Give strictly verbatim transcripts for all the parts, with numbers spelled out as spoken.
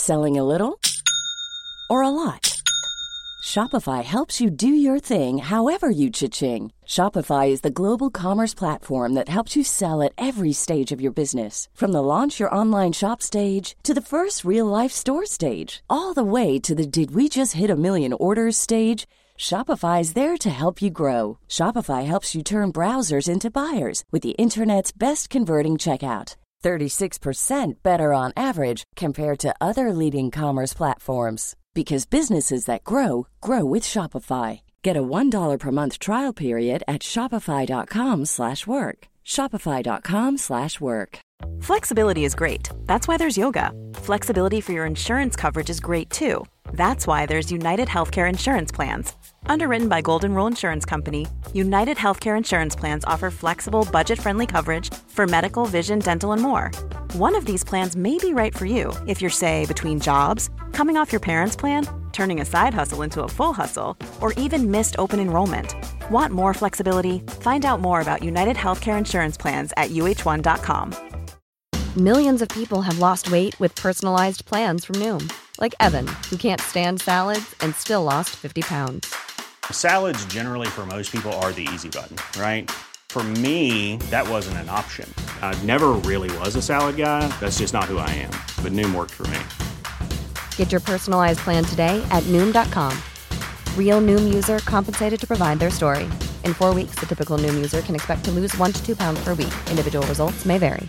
Selling a little or a lot? Shopify helps you do your thing however you cha-ching. Shopify is the global commerce platform that helps you sell at every stage of your business. From the launch your online shop stage to the first real-life store stage, all the way to the did we just hit a million orders stage. Shopify is there to help you grow. Shopify helps you turn browsers into buyers with the internet's best converting checkout. thirty-six percent better on average compared to other leading commerce platforms. Because businesses that grow, grow with Shopify. Get a one dollar per month trial period at shopify.com slash work. Shopify.com slash work. Flexibility is great. That's why there's yoga. Flexibility for your insurance coverage is great too. That's why there's United Healthcare Insurance Plans. Underwritten by Golden Rule Insurance Company, United Healthcare Insurance Plans offer flexible, budget-friendly coverage for medical, vision, dental, and more. One of these plans may be right for you if you're, say, between jobs, coming off your parents' plan, turning a side hustle into a full hustle, or even missed open enrollment. Want more flexibility? Find out more about United Healthcare Insurance Plans at U H one dot com. Millions of people have lost weight with personalized plans from Noom. Like Evan, who can't stand salads and still lost fifty pounds. Salads generally for most people are the easy button, right? For me, that wasn't an option. I never really was a salad guy. That's just not who I am. But Noom worked for me. Get your personalized plan today at Noom dot com. Real Noom user compensated to provide their story. In four weeks, the typical Noom user can expect to lose one to two pounds per week. Individual results may vary.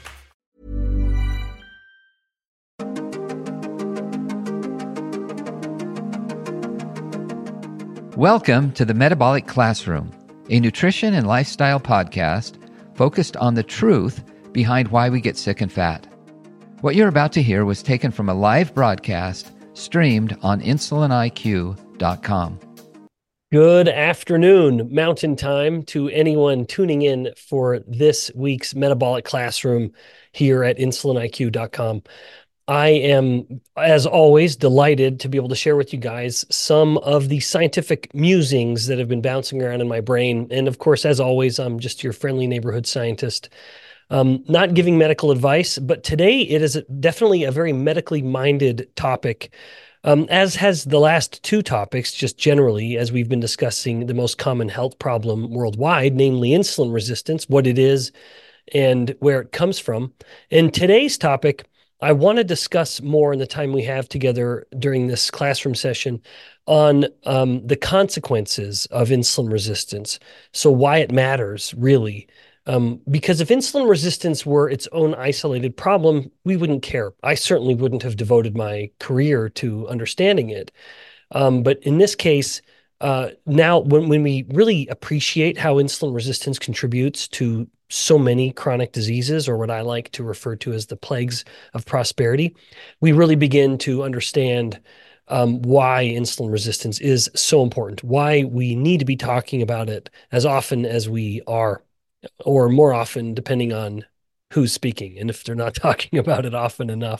Welcome to the Metabolic Classroom, a nutrition and lifestyle podcast focused on the truth behind why we get sick and fat. What you're about to hear was taken from a live broadcast streamed on insulin I Q dot com. Good afternoon, Mountain Time, to anyone tuning in for this week's Metabolic Classroom here at insulin I Q dot com. I am, as always, delighted to be able to share with you guys some of the scientific musings that have been bouncing around in my brain. And of course, as always, I'm just your friendly neighborhood scientist, um, not giving medical advice, but today it is definitely a very medically minded topic, um, as has the last two topics, just generally, as we've been discussing the most common health problem worldwide, namely insulin resistance, what it is and where it comes from. And today's topic, I want to discuss more in the time we have together during this classroom session on um, the consequences of insulin resistance. So why it matters, really. Um, because if insulin resistance were its own isolated problem, we wouldn't care. I certainly wouldn't have devoted my career to understanding it. Um, but in this case, uh, now when, when we really appreciate how insulin resistance contributes to so many chronic diseases, or what I like to refer to as the plagues of prosperity, we really begin to understand um, why insulin resistance is so important, why we need to be talking about it as often as we are, or more often, depending on who's speaking, and if they're not talking about it often enough.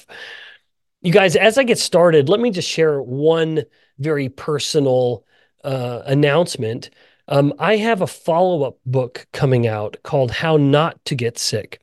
You guys, as I get started, let me just share one very personal uh, announcement. Um, I have a follow-up book coming out called How Not to Get Sick.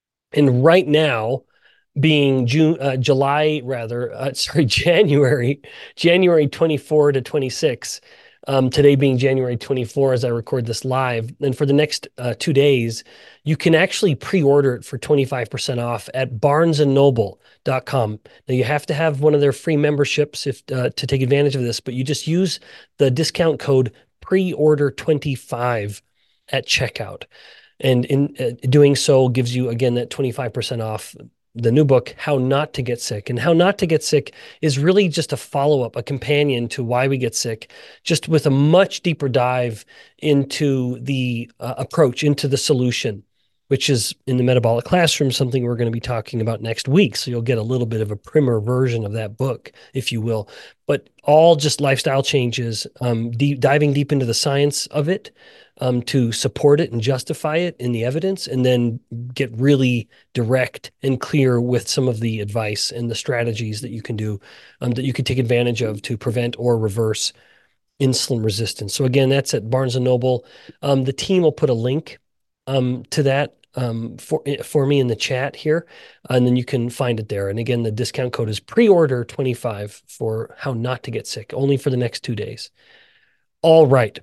And right now, being June, uh, July, rather, uh, sorry, January, January twenty-fourth to twenty-sixth, um, today being January twenty-fourth as I record this live. And for the next uh, two days, you can actually pre-order it for twenty-five percent off at barnes and noble dot com. Now, you have to have one of their free memberships if uh, to take advantage of this, but you just use the discount code pre-order twenty-five at checkout. And in uh, doing so gives you, again, that twenty-five percent off the new book, How Not to Get Sick. And How Not to Get Sick is really just a follow-up, a companion to Why We Get Sick, just with a much deeper dive into the uh, approach, into the solution, which is in the Metabolic Classroom, something we're going to be talking about next week. So you'll get a little bit of a primer version of that book, if you will. But all just lifestyle changes, um, deep, diving deep into the science of it, um, to support it and justify it in the evidence, and then get really direct and clear with some of the advice and the strategies that you can do, um, that you can take advantage of to prevent or reverse insulin resistance. So again, that's at Barnes and Noble. Um, the team will put a link um, to that um, for for me in the chat here, and then you can find it there. And again, the discount code is pre-order twenty-five for how not to get sick, only for the next two days. All right.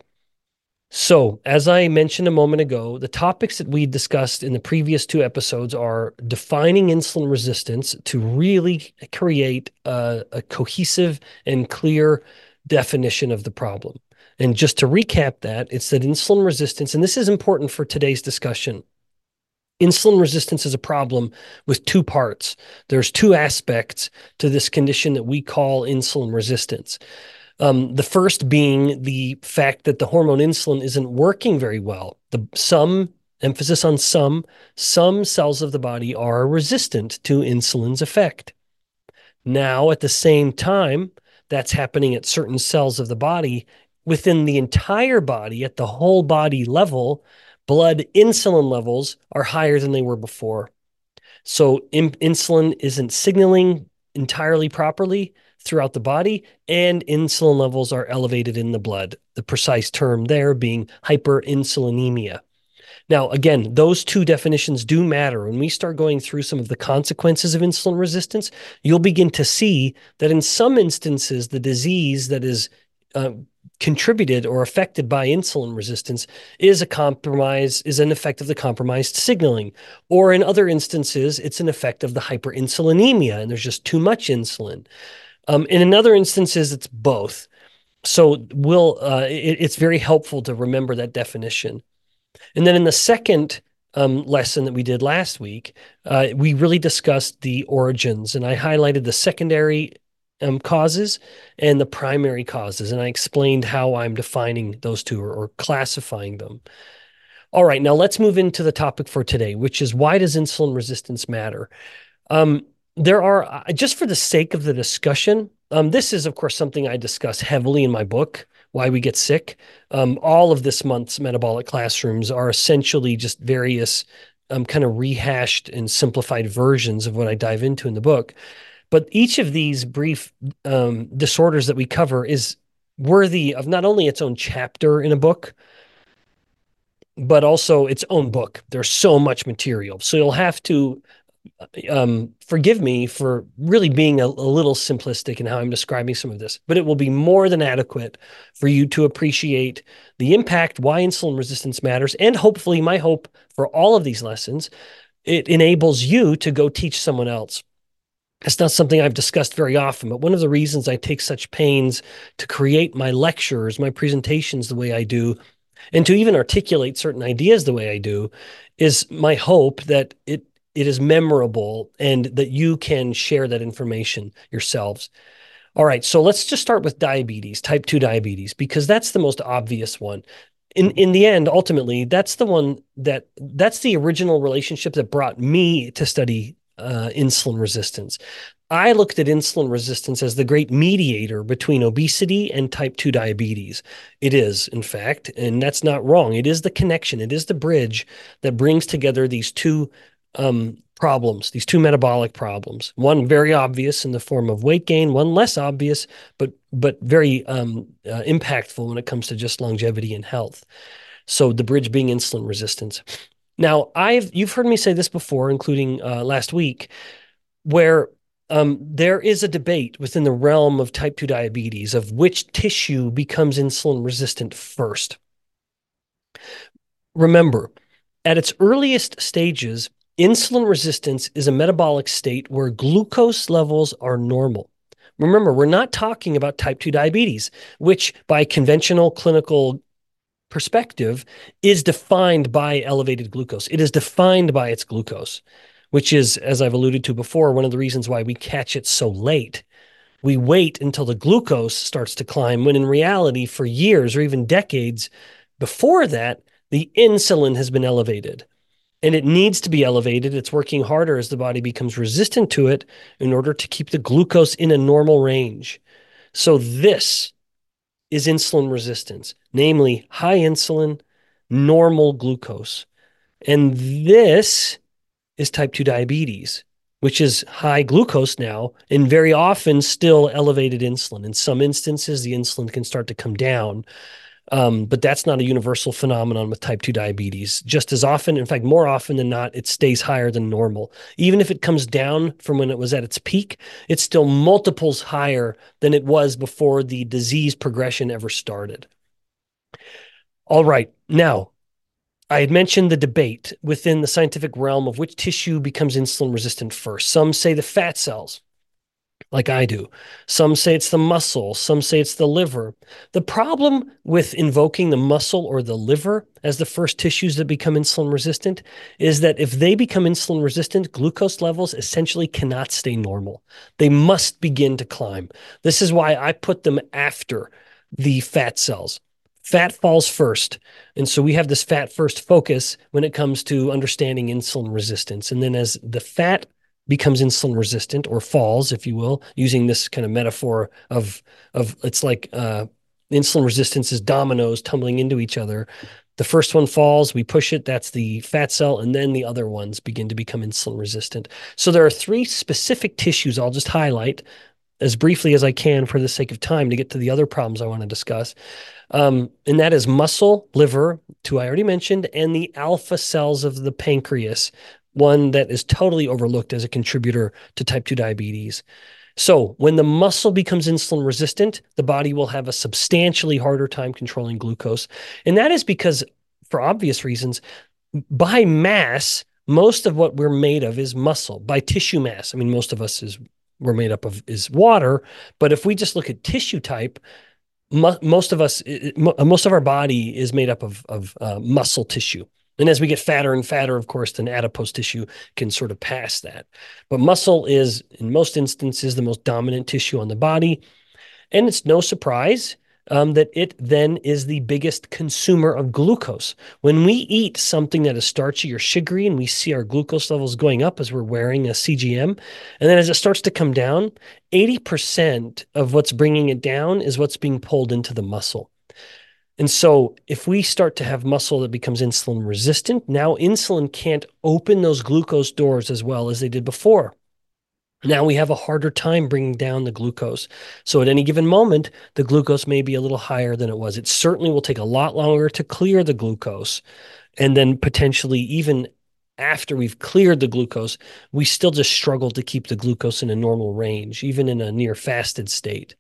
So, as I mentioned a moment ago, the topics that we discussed in the previous two episodes are defining insulin resistance to really create a, a cohesive and clear definition of the problem. And just to recap that, it's that insulin resistance, and this is important for today's discussion, insulin resistance is a problem with two parts. There's two aspects to this condition that we call insulin resistance. Um, the first being the fact that the hormone insulin isn't working very well. The some, emphasis on some, some cells of the body are resistant to insulin's effect. Now, at the same time, that's happening at certain cells of the body. Within the entire body, at the whole body level, blood insulin levels are higher than they were before. So in, insulin isn't signaling entirely properly throughout the body, and insulin levels are elevated in the blood. The precise term there being hyperinsulinemia. Now, again, those two definitions do matter. When we start going through some of the consequences of insulin resistance, you'll begin to see that in some instances, the disease that is uh, contributed or affected by insulin resistance is a compromise, is an effect of the compromised signaling. Or in other instances, it's an effect of the hyperinsulinemia, and there's just too much insulin. Um, and in other instances, it's both. So we'll, uh, it, it's very helpful to remember that definition. And then in the second um, lesson that we did last week, uh, we really discussed the origins, and I highlighted the secondary um, causes and the primary causes, and I explained how I'm defining those two or, or classifying them. All right, now let's move into the topic for today, which is why does insulin resistance matter? Um, There are, just for the sake of the discussion, um, this is, of course, something I discuss heavily in my book, Why We Get Sick. Um, all of this month's Metabolic Classrooms are essentially just various um, kind of rehashed and simplified versions of what I dive into in the book. But each of these brief um, disorders that we cover is worthy of not only its own chapter in a book, but also its own book. There's so much material. So you'll have to Um, forgive me for really being a, a little simplistic in how I'm describing some of this, but it will be more than adequate for you to appreciate the impact, why insulin resistance matters, and hopefully, my hope for all of these lessons, it enables you to go teach someone else. It's not something I've discussed very often, but one of the reasons I take such pains to create my lectures, my presentations the way I do, and to even articulate certain ideas the way I do, is my hope that it it is memorable and that you can share that information yourselves. All right, so let's just start with diabetes, type two diabetes, because that's the most obvious one. In in the end, ultimately, that's the one that that's the original relationship that brought me to study uh, insulin resistance. I looked at insulin resistance as the great mediator between obesity and type two diabetes. It is, in fact, and that's not wrong. It is the connection. It is the bridge that brings together these two um, problems, these two metabolic problems. One very obvious in the form of weight gain, one less obvious, but but very um, uh, impactful when it comes to just longevity and health. So the bridge being insulin resistance. Now, I've you've heard me say this before, including uh, last week, where um, there is a debate within the realm of type two diabetes of which tissue becomes insulin resistant first. Remember, at its earliest stages, insulin resistance is a metabolic state where glucose levels are normal. Remember, we're not talking about type two diabetes, which by conventional clinical perspective is defined by elevated glucose. It is defined by its glucose, which is, as I've alluded to before, one of the reasons why we catch it so late. We wait until the glucose starts to climb, when in reality, for years or even decades before that, the insulin has been elevated. And it needs to be elevated. It's working harder as the body becomes resistant to it in order to keep the glucose in a normal range. So this is insulin resistance, namely high insulin, normal glucose. And this is type two diabetes, which is high glucose now and very often still elevated insulin. In some instances, the insulin can start to come down. Um, but that's not a universal phenomenon with type two diabetes. Just as often, in fact, more often than not, it stays higher than normal. Even if it comes down from when it was at its peak, it's still multiples higher than it was before the disease progression ever started. All right. Now, I had mentioned the debate within the scientific realm of which tissue becomes insulin resistant first. Some say the fat cells, like I do. Some say it's the muscle. Some say it's the liver. The problem with invoking the muscle or the liver as the first tissues that become insulin resistant is that if they become insulin resistant, glucose levels essentially cannot stay normal. They must begin to climb. This is why I put them after the fat cells. Fat falls first. And so we have this fat first focus when it comes to understanding insulin resistance. And then as the fat becomes insulin resistant or falls, if you will, using this kind of metaphor of, of it's like uh, insulin resistance is dominoes tumbling into each other. The first one falls, we push it, that's the fat cell, and then the other ones begin to become insulin resistant. So there are three specific tissues I'll just highlight as briefly as I can for the sake of time to get to the other problems I want to discuss. Um, and that is muscle, liver, two I already mentioned, and the alpha cells of the pancreas, one that is totally overlooked as a contributor to type two diabetes. So when the muscle becomes insulin resistant, the body will have a substantially harder time controlling glucose. And that is because, for obvious reasons, by mass, most of what we're made of is muscle. By tissue mass, I mean, most of us is we're made up of is water. But if we just look at tissue type, most of us, most of our body is made up of, of uh, muscle tissue. And as we get fatter and fatter, of course, then adipose tissue can sort of pass that. But muscle is, in most instances, the most dominant tissue on the body. And it's no surprise um, that it then is the biggest consumer of glucose. When we eat something that is starchy or sugary and we see our glucose levels going up as we're wearing a C G M, and then as it starts to come down, eighty percent of what's bringing it down is what's being pulled into the muscle. And so if we start to have muscle that becomes insulin resistant, now insulin can't open those glucose doors as well as they did before. Now we have a harder time bringing down the glucose. So at any given moment, the glucose may be a little higher than it was. It certainly will take a lot longer to clear the glucose. And then potentially even after we've cleared the glucose, we still just struggle to keep the glucose in a normal range, even in a near fasted state.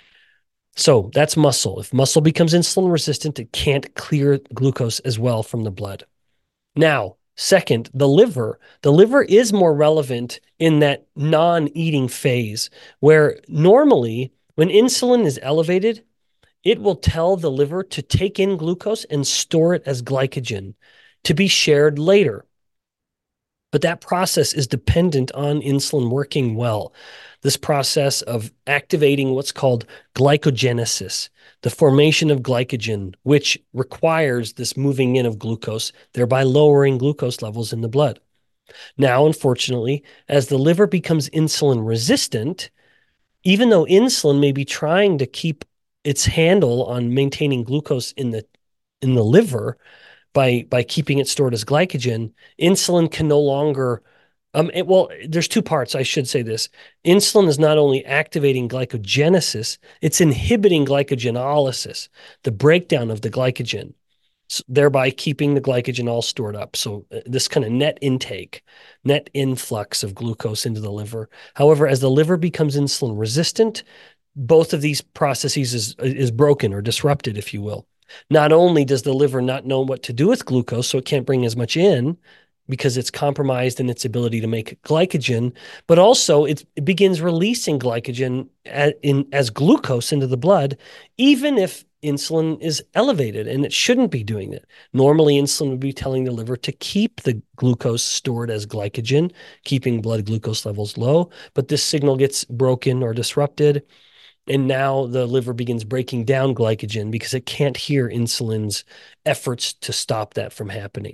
So that's muscle. If muscle becomes insulin resistant, it can't clear glucose as well from the blood. Now, second, the liver. The liver is more relevant in that non-eating phase, where normally when insulin is elevated, it will tell the liver to take in glucose and store it as glycogen to be shared later. But that process is dependent on insulin working well. This process of activating what's called glycogenesis, the formation of glycogen, which requires this moving in of glucose, thereby lowering glucose levels in the blood. Now, unfortunately, as the liver becomes insulin resistant, even though insulin may be trying to keep its handle on maintaining glucose in the in the liver by, by keeping it stored as glycogen, insulin can no longer Um, it, well, there's two parts. I should say this. Insulin is not only activating glycogenesis, it's inhibiting glycogenolysis, the breakdown of the glycogen, so thereby keeping the glycogen all stored up. So uh, this kind of net intake, net influx of glucose into the liver. However, as the liver becomes insulin resistant, both of these processes is, is broken or disrupted, if you will. Not only does the liver not know what to do with glucose, so it can't bring as much in, because it's compromised in its ability to make glycogen, but also it, it begins releasing glycogen as, in, as glucose into the blood, even if insulin is elevated, and it shouldn't be doing that. Normally, insulin would be telling the liver to keep the glucose stored as glycogen, keeping blood glucose levels low, but this signal gets broken or disrupted, and now the liver begins breaking down glycogen because it can't hear insulin's efforts to stop that from happening.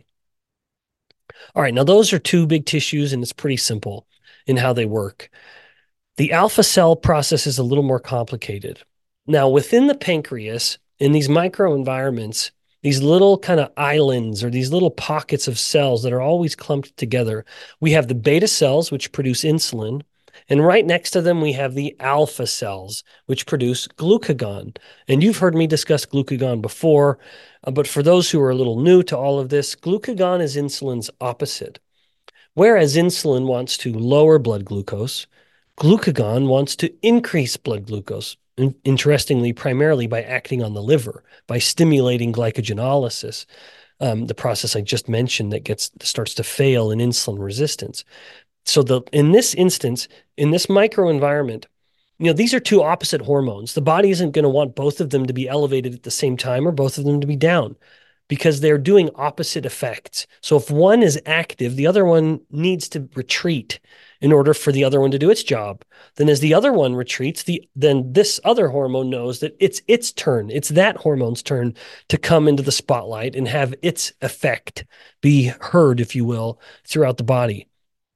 All right, now those are two big tissues, and it's pretty simple in how they work. The alpha cell process is a little more complicated. Now, within the pancreas, in these microenvironments, these little kind of islands or these little pockets of cells that are always clumped together, we have the beta cells, which produce insulin, And right next to them, we have the alpha cells, which produce glucagon. And you've heard me discuss glucagon before, uh, but for those who are a little new to all of this, glucagon is insulin's opposite. Whereas insulin wants to lower blood glucose, glucagon wants to increase blood glucose. Interestingly, primarily by acting on the liver, by stimulating glycogenolysis, um, the process I just mentioned that gets starts to fail in insulin resistance. So the in this instance, in this microenvironment, you know, these are two opposite hormones. The body isn't going to want both of them to be elevated at the same time or both of them to be down, because they're doing opposite effects. So if one is active, the other one needs to retreat in order for the other one to do its job. Then as the other one retreats, the then this other hormone knows that it's its turn. It's that hormone's turn to come into the spotlight and have its effect be heard, if you will, throughout the body.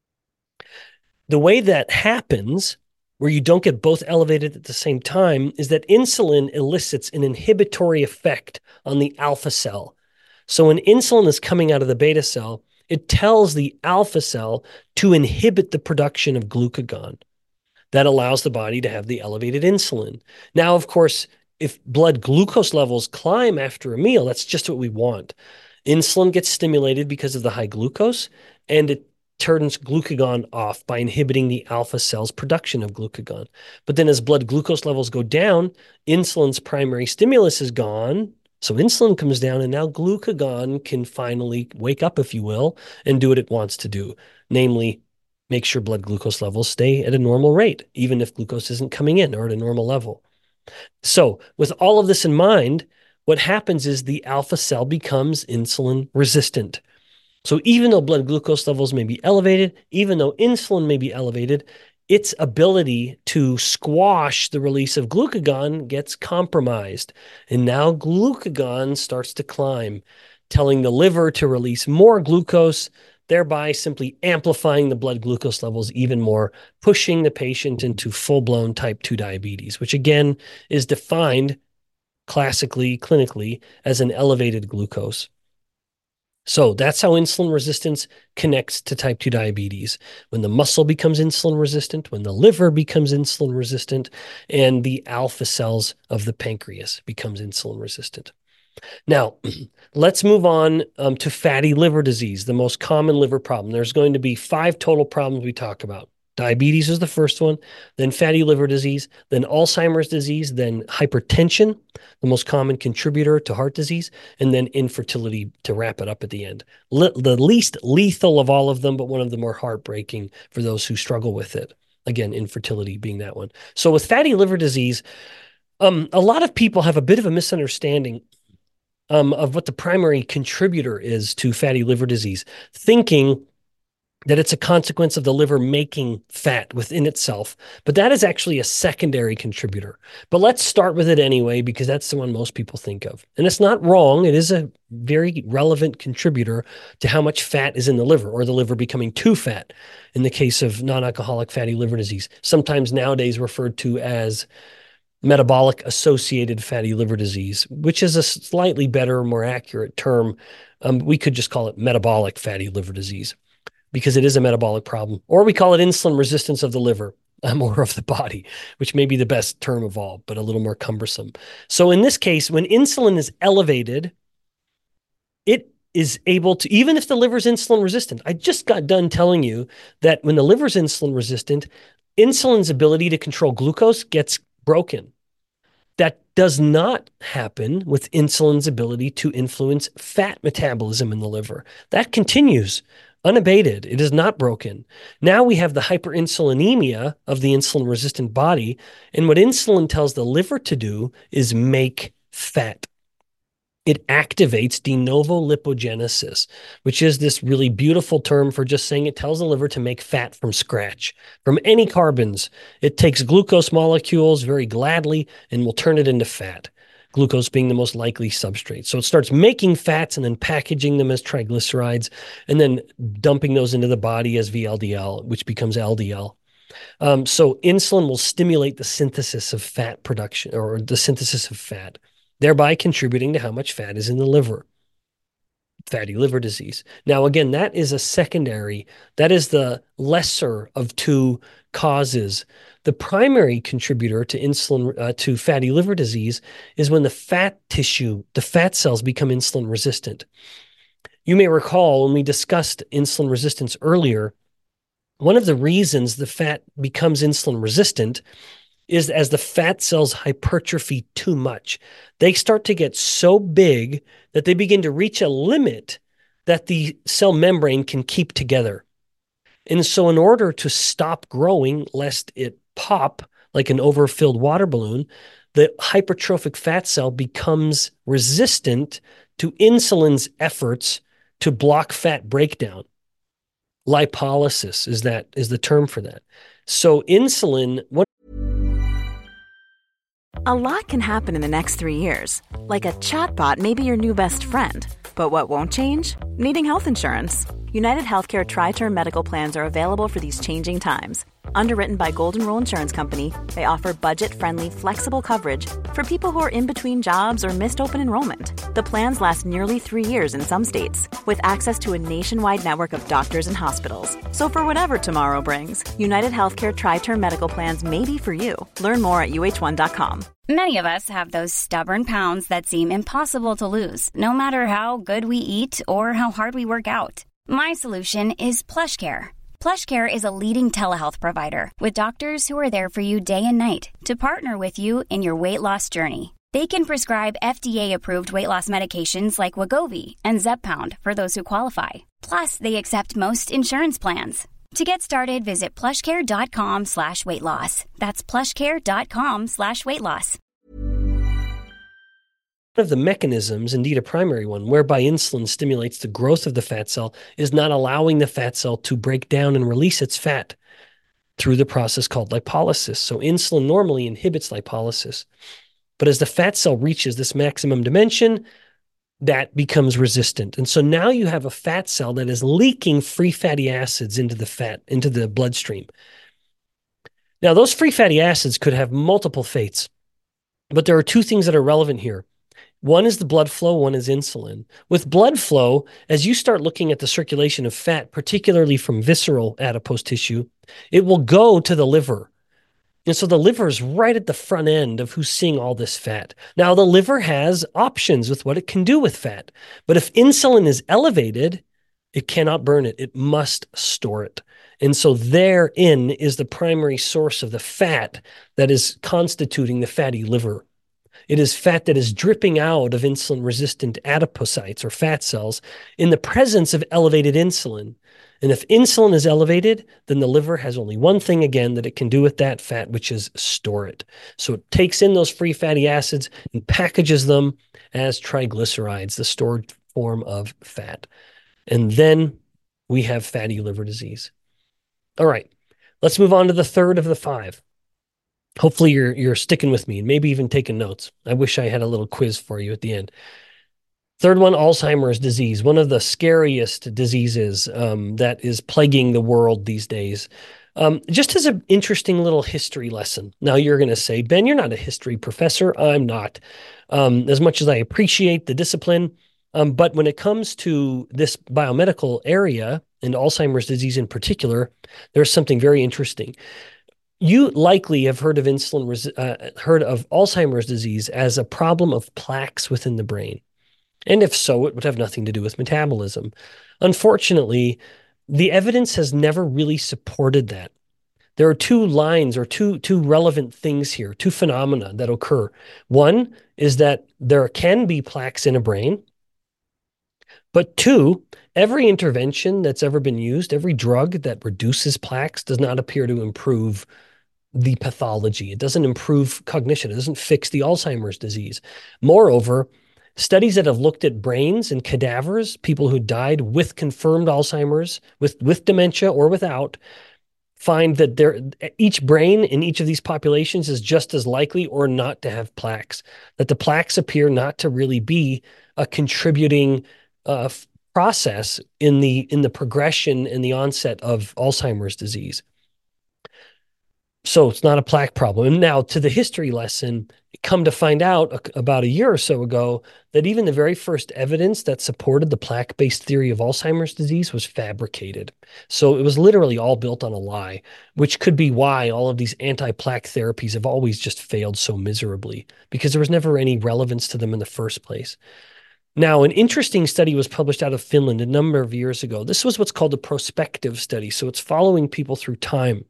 The way that happens, where you don't get both elevated at the same time, is that insulin elicits an inhibitory effect on the alpha cell. So when insulin is coming out of the beta cell, it tells the alpha cell to inhibit the production of glucagon. That allows the body to have the elevated insulin. Now, of course, if blood glucose levels climb after a meal, that's just what we want. Insulin gets stimulated because of the high glucose, and it turns glucagon off by inhibiting the alpha cell's production of glucagon. But then as blood glucose levels go down, insulin's primary stimulus is gone. So insulin comes down, and now glucagon can finally wake up, if you will, and do what it wants to do, namely make sure blood glucose levels stay at a normal rate, even if glucose isn't coming in or at a normal level. So with all of this in mind, what happens is the alpha cell becomes insulin resistant. So even though blood glucose levels may be elevated, even though insulin may be elevated, its ability to squash the release of glucagon gets compromised. And now glucagon starts to climb, telling the liver to release more glucose, thereby simply amplifying the blood glucose levels even more, pushing the patient into full-blown type two diabetes, which again is defined classically, clinically, as an elevated glucose. So that's how insulin resistance connects to type two diabetes. When the muscle becomes insulin resistant, when the liver becomes insulin resistant, and the alpha cells of the pancreas becomes insulin resistant. Now, let's move on um, to fatty liver disease, the most common liver problem. There's going to be five total problems we talk about. Diabetes is the first one, then fatty liver disease, then Alzheimer's disease, then hypertension, the most common contributor to heart disease, and then infertility to wrap it up at the end. Le- the least lethal of all of them, but one of the more heartbreaking for those who struggle with it. Again, infertility being that one. So with fatty liver disease, um, a lot of people have a bit of a misunderstanding um, of what the primary contributor is to fatty liver disease, thinking that it's a consequence of the liver making fat within itself, but that is actually a secondary contributor. But let's start with it anyway, because that's the one most people think of. And it's not wrong. It is a very relevant contributor to how much fat is in the liver, or the liver becoming too fat in the case of non-alcoholic fatty liver disease, sometimes nowadays referred to as metabolic associated fatty liver disease, which is a slightly better, more accurate term. Um, we could just call it metabolic fatty liver disease, because it is a metabolic problem, or we call it insulin resistance of the liver, um, or of the body, which may be the best term of all, but a little more cumbersome. So in this case, when insulin is elevated, it is able to, even if the liver's insulin resistant, I just got done telling you that when the liver's insulin resistant, insulin's ability to control glucose gets broken. That does not happen with insulin's ability to influence fat metabolism in the liver. That continues unabated. It is not broken. Now we have the hyperinsulinemia of the insulin-resistant body, and what insulin tells the liver to do is make fat. It activates de novo lipogenesis, which is this really beautiful term for just saying it tells the liver to make fat from scratch, from any carbons. It takes glucose molecules very gladly and will turn it into fat, glucose being the most likely substrate. So it starts making fats and then packaging them as triglycerides and then dumping those into the body as V L D L, which becomes L D L. Um, so insulin will stimulate the synthesis of fat production, or the synthesis of fat, thereby contributing to how much fat is in the liver. Fatty liver disease. Now, again, that is a secondary, that is the lesser of two causes. The primary contributor to insulin, uh, to fatty liver disease is when the fat tissue, the fat cells become insulin resistant. You may recall when we discussed insulin resistance earlier, one of the reasons the fat becomes insulin resistant is as the fat cells hypertrophy too much. They start to get so big that they begin to reach a limit that the cell membrane can keep together. And so in order to stop growing, lest it pop like an overfilled water balloon, the hypertrophic fat cell becomes resistant to insulin's efforts to block fat breakdown. Lipolysis is that is the term for that. So insulin, what A lot can happen in the next three years. Like a chatbot may be your new best friend. But what won't change? Needing health insurance. United Healthcare Tri-Term Medical Plans are available for these changing times. Underwritten by Golden Rule Insurance Company, they offer budget-friendly, flexible coverage for people who are in between jobs or missed open enrollment. The plans last nearly three years in some states, with access to a nationwide network of doctors and hospitals. So for whatever tomorrow brings, United Healthcare Tri-Term Medical Plans may be for you. Learn more at U H one dot com. Many of us have those stubborn pounds that seem impossible to lose, no matter how good we eat or how hard we work out. My solution is PlushCare. PlushCare is a leading telehealth provider with doctors who are there for you day and night to partner with you in your weight loss journey. They can prescribe F D A-approved weight loss medications like Wegovy and Zepbound for those who qualify. Plus, they accept most insurance plans. To get started, visit plushcare.com slash weight loss. That's plushcare.com slash weight loss. One of the mechanisms, indeed a primary one, whereby insulin stimulates the growth of the fat cell is not allowing the fat cell to break down and release its fat through the process called lipolysis. So insulin normally inhibits lipolysis. But as the fat cell reaches this maximum dimension, that becomes resistant. And so now you have a fat cell that is leaking free fatty acids into the fat, into the bloodstream. Now, those free fatty acids could have multiple fates, but there are two things that are relevant here. One is the blood flow, one is insulin. With blood flow, as you start looking at the circulation of fat, particularly from visceral adipose tissue, it will go to the liver. And so the liver is right at the front end of who's seeing all this fat. Now, the liver has options with what it can do with fat. But if insulin is elevated, it cannot burn it. It must store it. And so therein is the primary source of the fat that is constituting the fatty liver. It is fat that is dripping out of insulin-resistant adipocytes or fat cells in the presence of elevated insulin. And if insulin is elevated, then the liver has only one thing again that it can do with that fat, which is store it. So it takes in those free fatty acids and packages them as triglycerides, the stored form of fat. And then we have fatty liver disease. All right, let's move on to the third of the five. Hopefully you're you're sticking with me and maybe even taking notes. I wish I had a little quiz for you at the end. Third one, Alzheimer's disease, one of the scariest diseases um, that is plaguing the world these days. Um, just as an interesting little history lesson. Now you're going to say, Ben, you're not a history professor. I'm not. Um, as much as I appreciate the discipline, um, but when it comes to this biomedical area and Alzheimer's disease in particular, there's something very interesting. You likely have heard of insulin, uh, heard of Alzheimer's disease as a problem of plaques within the brain. And if so, it would have nothing to do with metabolism. Unfortunately, the evidence has never really supported that. There are two lines or two, two relevant things here, two phenomena that occur. One is that there can be plaques in a brain. But two, every intervention that's ever been used, every drug that reduces plaques does not appear to improve the pathology. It doesn't improve cognition. It doesn't fix the Alzheimer's disease. Moreover, studies that have looked at brains and cadavers, people who died with confirmed Alzheimer's, with, with dementia or without, find that there, each brain in each of these populations is just as likely or not to have plaques, that the plaques appear not to really be a contributing uh, process in the, in the progression and the onset of Alzheimer's disease. So it's not a plaque problem. And now to the history lesson, come to find out about a year or so ago that even the very first evidence that supported the plaque-based theory of Alzheimer's disease was fabricated. So it was literally all built on a lie, which could be why all of these anti-plaque therapies have always just failed so miserably, because there was never any relevance to them in the first place. Now, an interesting study was published out of Finland a number of years ago. This was what's called a prospective study. So it's following people through time.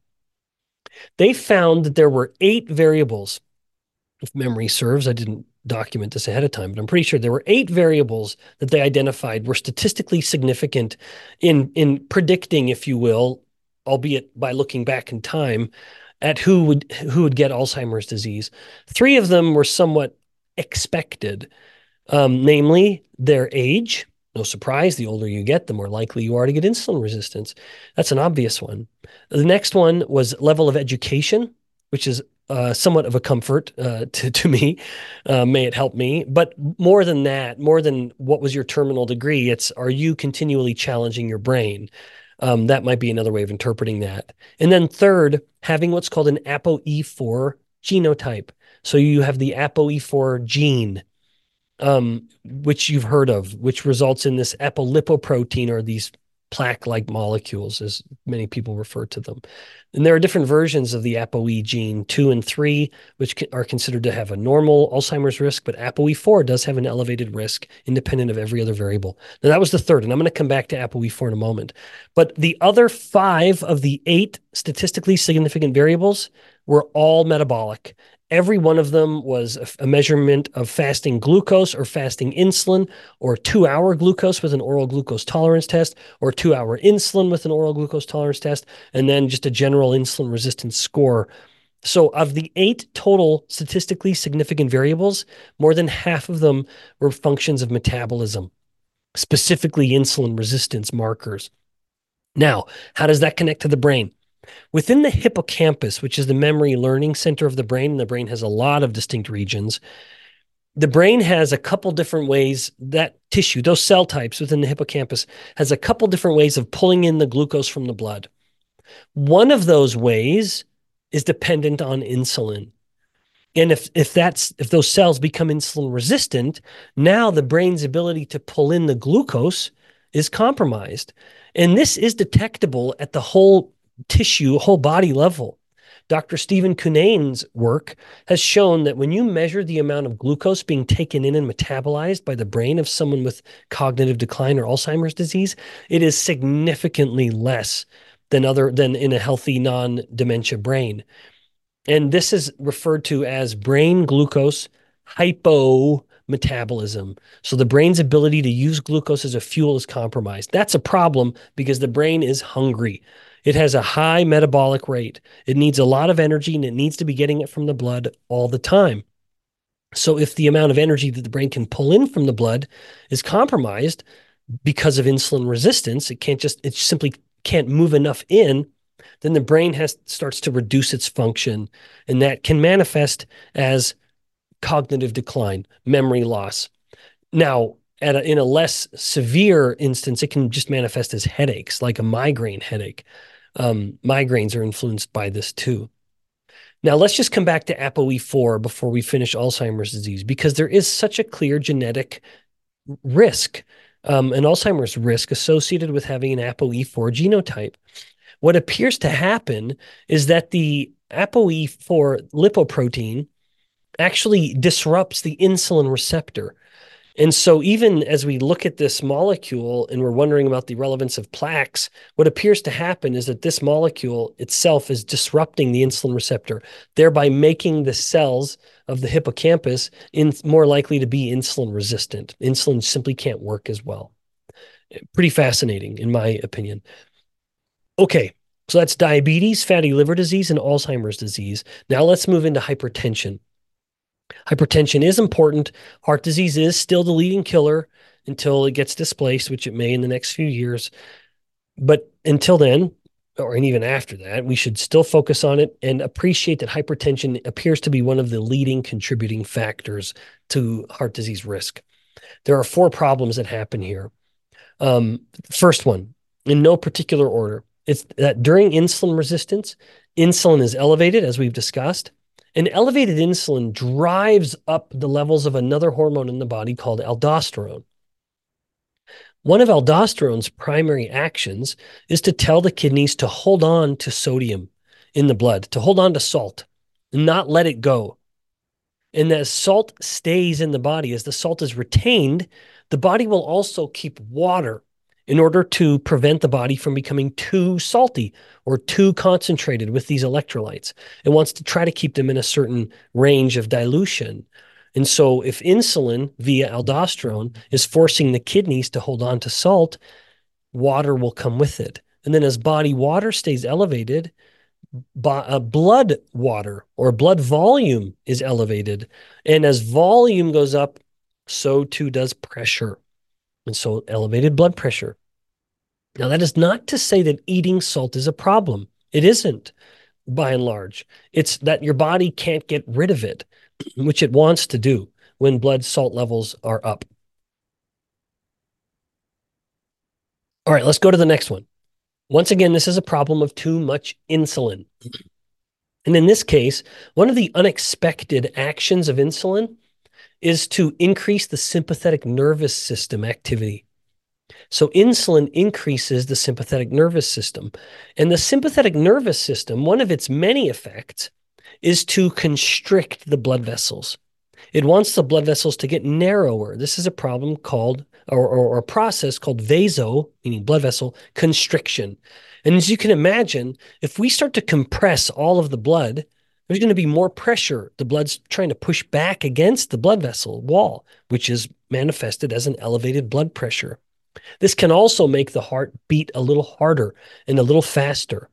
They found that there were eight variables. If memory serves, I didn't document this ahead of time, but I'm pretty sure there were eight variables that they identified were statistically significant in, in predicting, if you will, albeit by looking back in time, at who would who would get Alzheimer's disease. Three of them were somewhat expected, um, namely their age. No surprise, the older you get, the more likely you are to get insulin resistance. That's an obvious one. The next one was level of education, which is uh, somewhat of a comfort uh, to, to me. Uh, may it help me. But more than that, more than what was your terminal degree, it's are you continually challenging your brain? Um, that might be another way of interpreting that. And then third, having what's called an A P O E four genotype. So you have the A P O E four gene, um, which you've heard of, which results in this apolipoprotein, or these plaque-like molecules, as many people refer to them. And there are different versions of the A P O E gene, two and three, which are considered to have a normal Alzheimer's risk, but A P O E four does have an elevated risk independent of every other variable. Now, that was the third, and I'm going to come back to A P O E four in a moment. But the other five of the eight statistically significant variables were all metabolic. Every one of them was a, a measurement of fasting glucose or fasting insulin, or two-hour glucose with an oral glucose tolerance test, or two-hour insulin with an oral glucose tolerance test, and then just a general insulin resistance score. So of the eight total statistically significant variables, more than half of them were functions of metabolism, specifically insulin resistance markers. Now, how does that connect to the brain? Within the hippocampus, which is the memory learning center of the brain, and the brain has a lot of distinct regions, the brain has a couple different ways, that tissue, those cell types within the hippocampus, has a couple different ways of pulling in the glucose from the blood. One of those ways is dependent on insulin. And if if that's if those cells become insulin resistant, now the brain's ability to pull in the glucose is compromised. And this is detectable at the whole tissue, whole body level. Doctor Stephen Cunane's work has shown that when you measure the amount of glucose being taken in and metabolized by the brain of someone with cognitive decline or Alzheimer's disease, it is significantly less than other than in a healthy non-dementia brain. And this is referred to as brain glucose hypometabolism. So the brain's ability to use glucose as a fuel is compromised. That's a problem because the brain is hungry. It has a high metabolic rate. It needs a lot of energy, and it needs to be getting it from the blood all the time. So if the amount of energy that the brain can pull in from the blood is compromised because of insulin resistance, it can't just, it simply can't move enough in, then the brain has starts to reduce its function, and that can manifest as cognitive decline, memory loss. Now, at a, in a less severe instance, it can just manifest as headaches, like a migraine headache. Um, migraines are influenced by this too. Now, let's just come back to A P O E four before we finish Alzheimer's disease, because there is such a clear genetic risk, um, an Alzheimer's risk associated with having an A P O E four genotype. What appears to happen is that the A P O E four lipoprotein actually disrupts the insulin receptor. And so even as we look at this molecule and we're wondering about the relevance of plaques, what appears to happen is that this molecule itself is disrupting the insulin receptor, thereby making the cells of the hippocampus in, more likely to be insulin resistant. Insulin simply can't work as well. Pretty fascinating, in my opinion. Okay, so that's diabetes, fatty liver disease, and Alzheimer's disease. Now let's move into hypertension. Hypertension is important. Heart disease is still the leading killer until it gets displaced, which it may in the next few years. But until then, or and even after that, we should still focus on it and appreciate that hypertension appears to be one of the leading contributing factors to heart disease risk. There are four problems that happen here. Um, first one, in no particular order, it's that during insulin resistance, Insulin is elevated, as we've discussed, and elevated insulin drives up the levels of another hormone in the body called aldosterone. One of aldosterone's primary actions is to tell the kidneys to hold on to sodium in the blood, to hold on to salt and not let it go. And as salt stays in the body, as the salt is retained, the body will also keep water in order to prevent the body from becoming too salty or too concentrated with these electrolytes. It wants to try to keep them in a certain range of dilution. And so if insulin via aldosterone is forcing the kidneys to hold on to salt, water will come with it. And then as body water stays elevated, uh, blood water or blood volume is elevated. And as volume goes up, so too does pressure. And so elevated blood pressure. Now, that is not to say that eating salt is a problem. It isn't, by and large. It's that your body can't get rid of it, which it wants to do when blood salt levels are up. All right, let's go to the next one. Once again, this is a problem of too much insulin. And in this case, one of the unexpected actions of insulin is to increase the sympathetic nervous system activity. So insulin increases the sympathetic nervous system. And the sympathetic nervous system, one of its many effects, is to constrict the blood vessels. It wants the blood vessels to get narrower. This is a problem called, or, or, or a process called vaso, meaning blood vessel, constriction. And as you can imagine, if we start to compress all of the blood, there's going to be more pressure. The blood's trying to push back against the blood vessel wall, which is manifested as an elevated blood pressure. This can also make the heart beat a little harder and a little faster.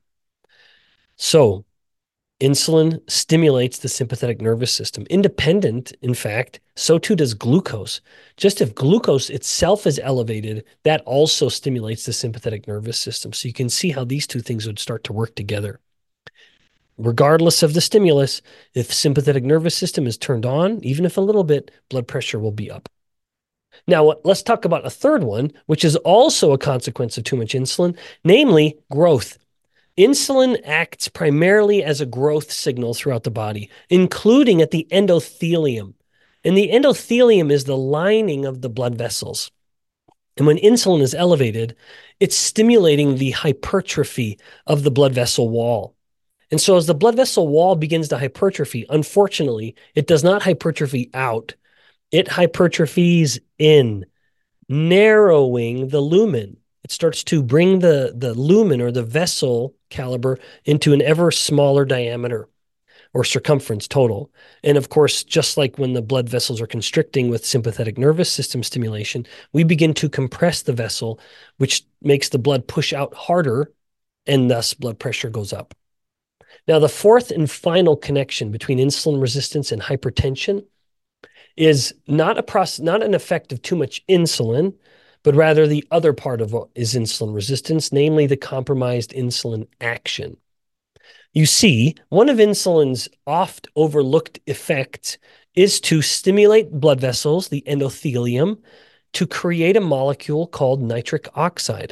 So insulin stimulates the sympathetic nervous system. Independent, in fact, so too does glucose. Just if glucose itself is elevated, that also stimulates the sympathetic nervous system. So you can see how these two things would start to work together. Regardless of the stimulus, if sympathetic nervous system is turned on, even if a little bit, blood pressure will be up. Now, let's talk about a third one, which is also a consequence of too much insulin, namely growth. Insulin acts primarily as a growth signal throughout the body, including at the endothelium. And the endothelium is the lining of the blood vessels. And when insulin is elevated, it's stimulating the hypertrophy of the blood vessel wall. And so as the blood vessel wall begins to hypertrophy, unfortunately, it does not hypertrophy out. It hypertrophies in, narrowing the lumen. It starts to bring the, the lumen or the vessel caliber into an ever smaller diameter or circumference total. And of course, just like when the blood vessels are constricting with sympathetic nervous system stimulation, we begin to compress the vessel, which makes the blood push out harder, and thus blood pressure goes up. Now, the fourth and final connection between insulin resistance and hypertension is not a process, not an effect of too much insulin, but rather the other part of what is insulin resistance, namely the compromised insulin action. You see, one of insulin's oft overlooked effects is to stimulate blood vessels, the endothelium, to create a molecule called nitric oxide.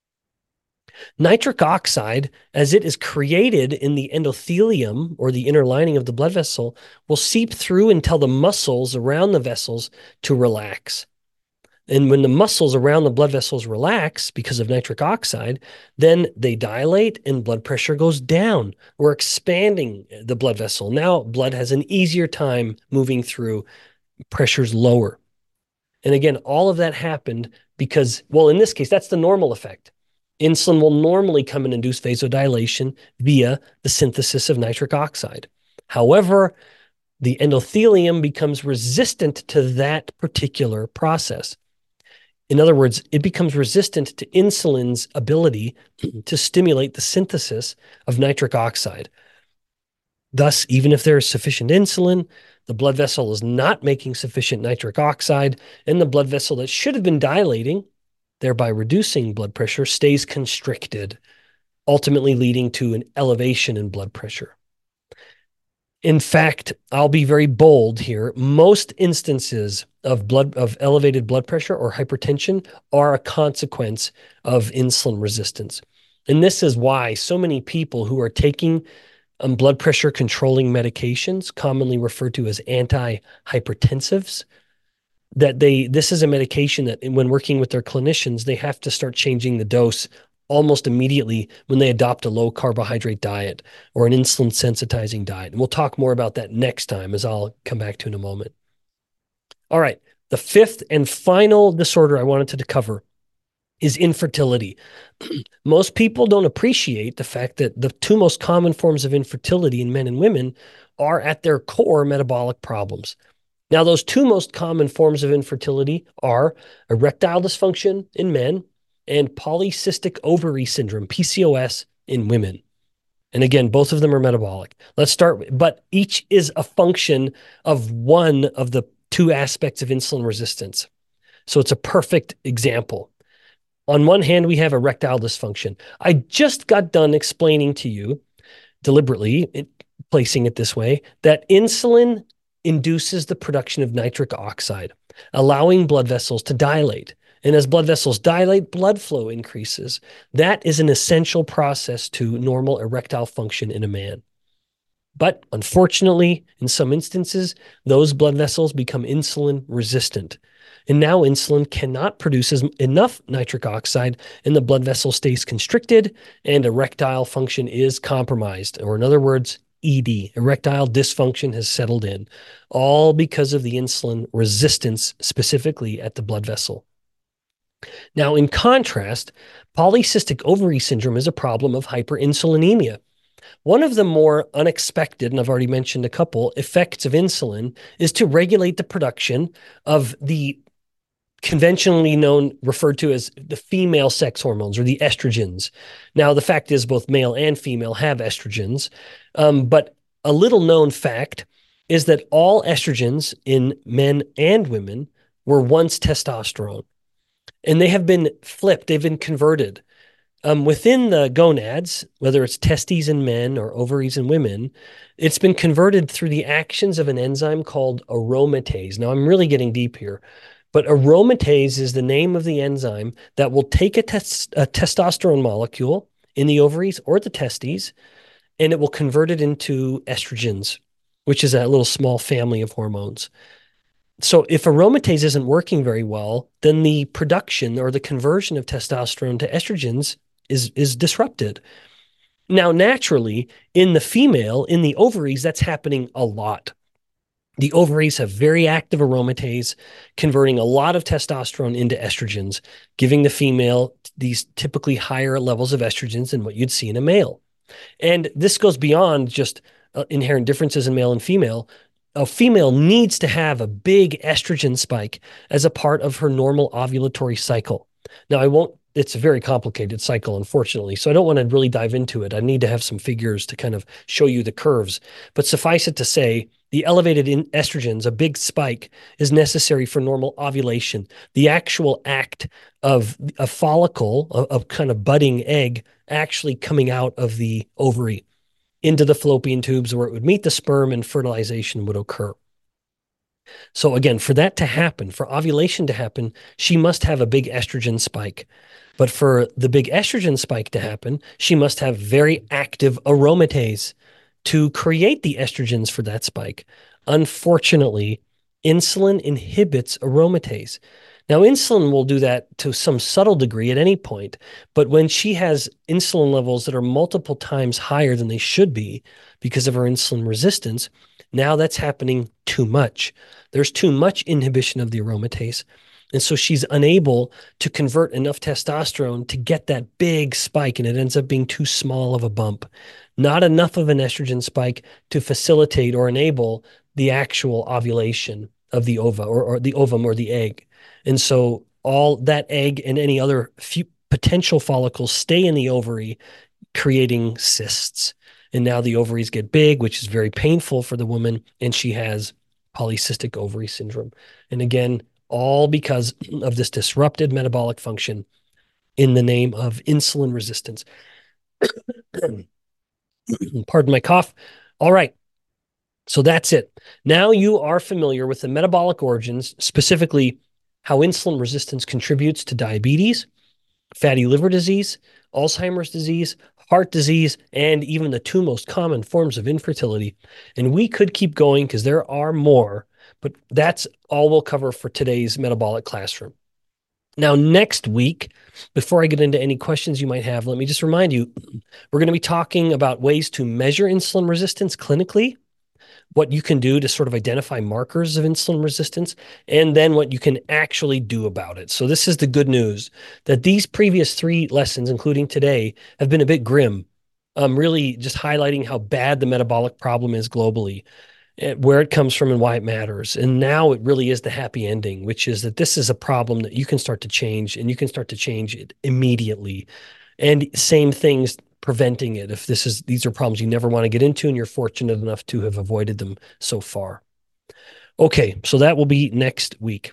Nitric oxide, as it is created in the endothelium or the inner lining of the blood vessel, will seep through and tell the muscles around the vessels to relax. And when the muscles around the blood vessels relax because of nitric oxide, then they dilate and blood pressure goes down. We're expanding the blood vessel. Now blood has an easier time moving through, pressure's lower. And again, all of that happened because, well, in this case, that's the normal effect. Insulin will normally come and induce vasodilation via the synthesis of nitric oxide. However, the endothelium becomes resistant to that particular process. In other words, it becomes resistant to insulin's ability to stimulate the synthesis of nitric oxide. Thus, even if there is sufficient insulin, the blood vessel is not making sufficient nitric oxide, and the blood vessel that should have been dilating, thereby reducing blood pressure, stays constricted, ultimately leading to an elevation in blood pressure. In fact, I'll be very bold here. Most instances of blood of elevated blood pressure or hypertension are a consequence of insulin resistance. And this is why so many people who are taking um, blood pressure controlling medications, commonly referred to as antihypertensives, that they, this is a medication that when working with their clinicians, they have to start changing the dose almost immediately when they adopt a low carbohydrate diet or an insulin sensitizing diet. And we'll talk more about that next time, as I'll come back to in a moment. All right. The fifth and final disorder I wanted to cover is infertility. Most people don't appreciate the fact that the two most common forms of infertility in men and women are at their core metabolic problems. Now, those two most common forms of infertility are erectile dysfunction in men and polycystic ovary syndrome, P C O S, in women. And again, both of them are metabolic. Let's start, but each is a function of one of the two aspects of insulin resistance. So it's a perfect example. On one hand, we have erectile dysfunction. I just got done explaining to you, deliberately it, placing it this way, that insulin induces the production of nitric oxide, allowing blood vessels to dilate. And as blood vessels dilate, blood flow increases. That is an essential process to normal erectile function in a man. But unfortunately, in some instances, those blood vessels become insulin resistant. And now insulin cannot produce as enough nitric oxide, and the blood vessel stays constricted, and erectile function is compromised. Or in other words, E D, erectile dysfunction, has settled in, all because of the insulin resistance, specifically at the blood vessel. Now, in contrast, polycystic ovary syndrome is a problem of hyperinsulinemia. One of the more unexpected, and I've already mentioned a couple, effects of insulin is to regulate the production of the conventionally known, referred to as the female sex hormones, or the estrogens. Now, the fact is both male and female have estrogens, um, but a little known fact is that all estrogens in men and women were once testosterone. And they have been flipped, they've been converted. Um, within the gonads, whether it's testes in men or ovaries in women, it's been converted through the actions of an enzyme called aromatase. Now, I'm really getting deep here, but aromatase is the name of the enzyme that will take a, tes- a testosterone molecule in the ovaries or the testes, and it will convert it into estrogens, which is a little small family of hormones. So if aromatase isn't working very well, then the production or the conversion of testosterone to estrogens is, is disrupted. Now, naturally, in the female, in the ovaries, that's happening a lot. The ovaries have very active aromatase, converting a lot of testosterone into estrogens, giving the female these typically higher levels of estrogens than what you'd see in a male. And this goes beyond just uh, inherent differences in male and female. A female needs to have a big estrogen spike as a part of her normal ovulatory cycle. Now, I won't, it's a very complicated cycle, unfortunately, so I don't want to really dive into it. I need to have some figures to kind of show you the curves. But suffice it to say, the elevated in estrogens, a big spike, is necessary for normal ovulation. The actual act of a follicle, a, a kind of budding egg, actually coming out of the ovary into the fallopian tubes where it would meet the sperm and fertilization would occur. So again, for that to happen, for ovulation to happen, she must have a big estrogen spike. But for the big estrogen spike to happen, she must have very active aromatase to create the estrogens for that spike. Unfortunately, insulin inhibits aromatase. Now, insulin will do that to some subtle degree at any point, but when she has insulin levels that are multiple times higher than they should be because of her insulin resistance, now that's happening too much. There's too much inhibition of the aromatase, and so she's unable to convert enough testosterone to get that big spike, and it ends up being too small of a bump. Not enough of an estrogen spike to facilitate or enable the actual ovulation of the ova or, or the ovum or the egg. And so all that egg and any other few potential follicles stay in the ovary, creating cysts. And now the ovaries get big, which is very painful for the woman, and she has polycystic ovary syndrome. And again, all because of this disrupted metabolic function in the name of insulin resistance. Pardon my cough. All right. So that's it. Now you are familiar with the metabolic origins, specifically how insulin resistance contributes to diabetes, fatty liver disease, Alzheimer's disease, heart disease, and even the two most common forms of infertility. And we could keep going because there are more, but that's all we'll cover for today's Metabolic Classroom. Now, next week, before I get into any questions you might have, let me just remind you, we're going to be talking about ways to measure insulin resistance clinically, what you can do to sort of identify markers of insulin resistance, and then what you can actually do about it. So this is the good news, that these previous three lessons, including today, have been a bit grim, um, really just highlighting how bad the metabolic problem is globally, where it comes from and why it matters. And now it really is the happy ending, which is that this is a problem that you can start to change, and you can start to change it immediately. And same things preventing it if this is these are problems you never want to get into and you're fortunate enough to have avoided them so far. Okay, so that will be next week.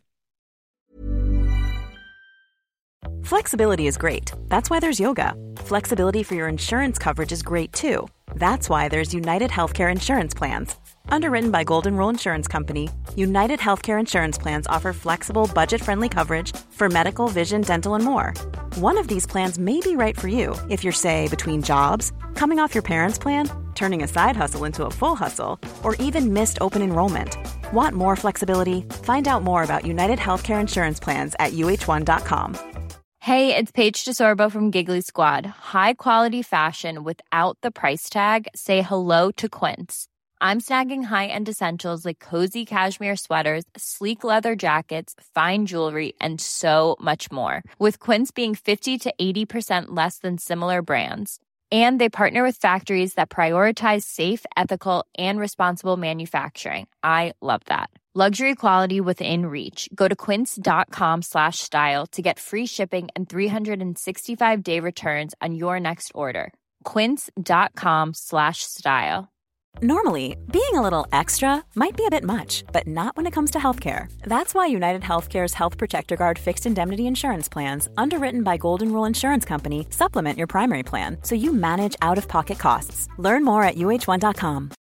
Flexibility is great. That's why there's yoga. Flexibility for your insurance coverage is great too. That's why there's United Healthcare Insurance Plans. Underwritten by Golden Rule Insurance Company, United Healthcare Insurance Plans offer flexible, budget-friendly coverage for medical, vision, dental, and more. One of these plans may be right for you if you're, say, between jobs, coming off your parents' plan, turning a side hustle into a full hustle, or even missed open enrollment. Want more flexibility? Find out more about United Healthcare Insurance Plans at U H one dot com. Hey, it's Paige DeSorbo from Giggly Squad. High quality fashion without the price tag. Say hello to Quince. I'm snagging high-end essentials like cozy cashmere sweaters, sleek leather jackets, fine jewelry, and so much more. With Quince being fifty to eighty percent less than similar brands. And they partner with factories that prioritize safe, ethical, and responsible manufacturing. I love that. Luxury quality within reach. Go to quince.com slash style to get free shipping and three sixty-five day returns on your next order. Quince.com slash style. Normally, being a little extra might be a bit much, but not when it comes to healthcare. That's why United Healthcare's Health Protector Guard fixed indemnity insurance plans, underwritten by Golden Rule Insurance Company, supplement your primary plan so you manage out-of-pocket costs. Learn more at U H one dot com.